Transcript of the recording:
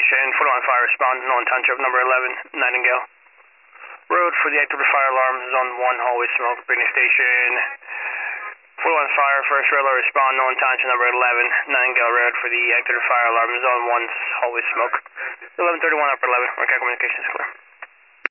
station. 41 fire respond, Nolan Township, number 11, Nightingale. Road for the active fire alarm, zone 1, hallway smoke, Brittany Station. 41 fire, first rail respond, Nolan Township, number 11, Nightingale Road for the active fire alarm, zone 1, hallway smoke. 1131 upper 11, Marquette communications clear.